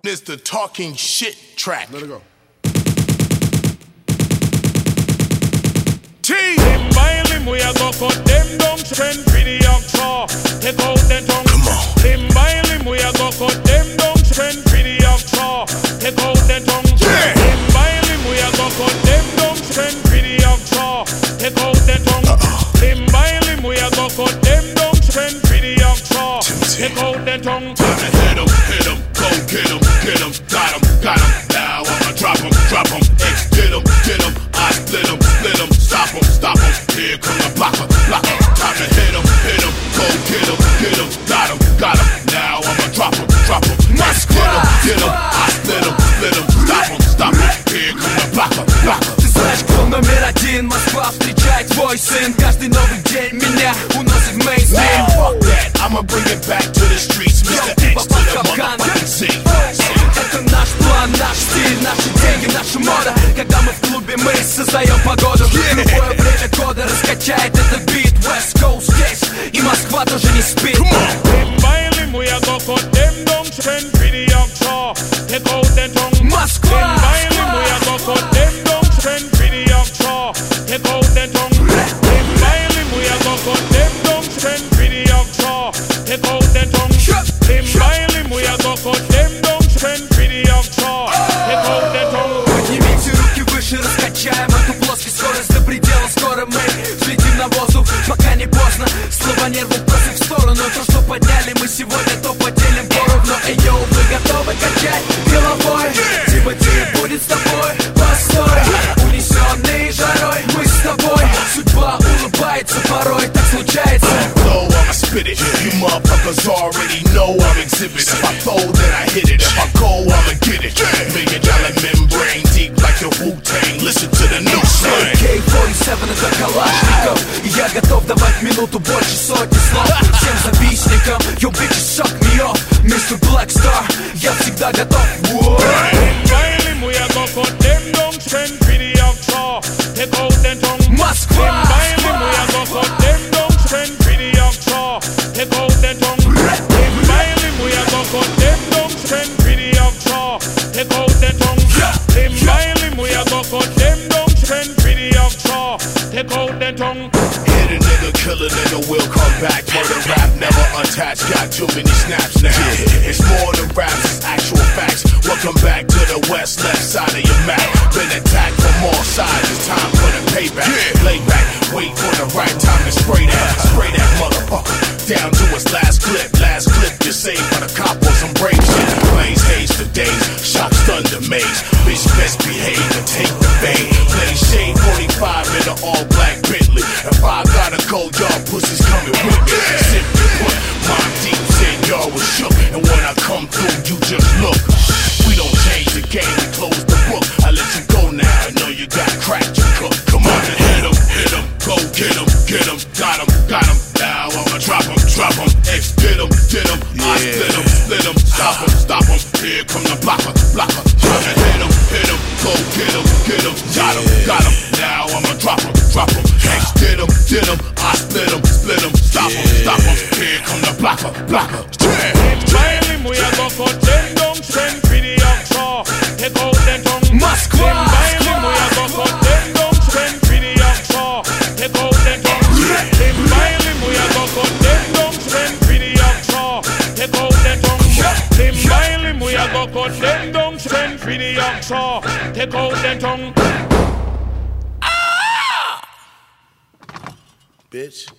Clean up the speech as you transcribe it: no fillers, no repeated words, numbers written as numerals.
It's the talking shit track. Let it go. T. Them violin we a go cut them down strength for the oxa. Take out the tongue. Come on. Them violin we a go cut them down strength for the oxa. Take out the tongue. Yeah. Them violin we a go cut them down strength for the oxa. Take out the tongue. Them violin we a go cut them down strength for the oxa. Take out the tongue. Time to hit 'em, go get 'em, got 'em. Now I'ma drop 'em, get 'em, I split 'em, stop 'em, here come the blocker. Time to hit 'em, go get 'em, got 'em. Now I'ma drop 'em, get 'em, I split 'em, stop 'em, here come the blocker. Ты знаешь, кто номер один? Москва встречает твой сын. Каждый новый день меня уносит в мейнстрим. Fuck that, I'ma bring it back to the streets, Mr. X to the motherfucking C. Это наш план, наш стиль, наши деньги, наша мода. Когда мы в клубе, мы создаем погоду. Любое время года раскачает этот бит. West Coast здесь, и Москва тоже не спит. Them violin we a go cut them down strength for the oxa. Take out the tongue. Москва! Them violin we a go cut them down strength for the oxa. Take out the tongue. Them violin we a go cut them down strength for the oxa. Take out the tongue. Them violin we a go cut them down strength for the oxa. Take out the tongue. Поднимите руки выше, раскачаем эту плоскость. Скорость до предела, скоро мы взлетим на воздух. Пока не поздно, слова нервов бросим в сторону. То, что подняли мы сегодня, то поделим поровну. Эй, йоу, вы готовы качать головой? Тимати будет с тобой, постой. Унесенный жарой, мы с тобой. Судьба улыбается порой, так случается. Flow, I'ma spit it. You motherfuckers already know I'm exhibit. If I throw, then I hit it. If I go, I'ma get it. $1 million membrane deep like the Wu-Tang. Listen to the new slang. K-47 это Калашников. И я готов давать минуту больше сотни слов всем завистникам. Yo, bitches, suck me off, Mr. Black Star. Я всегда готов. Them violin we a go cut them down strength for the oxa. Take out the tongue. Москва! Them violin we a go cut them down strength for the oxa. Take out the tongue. Them violin we a go cut them down strength for the oxa. Take out the tongue. Them violin we a go cut them down strength for the oxa. Take out the tongue. Hit a nigga, kill a nigga, we'll come back. Murder rap, never untouched, got too many snaps now. It's more than raps, it's actual facts. Welcome back to the west, left side of your map. Been attacked from all sides, it's time for the payback. Lay back, wait for the right time to spray that motherfucker. Down to its last clip just saved by the cop on some brave shit. Blaze haze for days, shock thunder maze. Bitch best behave and take the bait. Play shade 45 in an all black Bentley. If I gotta go, y'all pussies coming with me. Simply put, my deep said y'all was shook. And when I come through, you just look. We don't change the game, we close the book. I let you go now, I know you got cracked to cook. Come on and hit 'em, go get 'em, got 'em. Now I'ma drop 'em, X get 'em, I split 'em, stop 'em, here come the blocker. Tryna hit 'em, go get 'em, got 'em. Now I'ma drop 'em, X get 'em, I split 'em, stop 'em, here come the blocker. Them violin we a go cut them down strength for the oxa. Take out the tongue. Москва! Them violin we a go cut them down strength for the oxa. Take out the tongue. Them violin we a go cut them down strength for the oxa. Take out the tongue. Them violin we a go cut them down strength for the oxa. Take out the tongue. Bitch.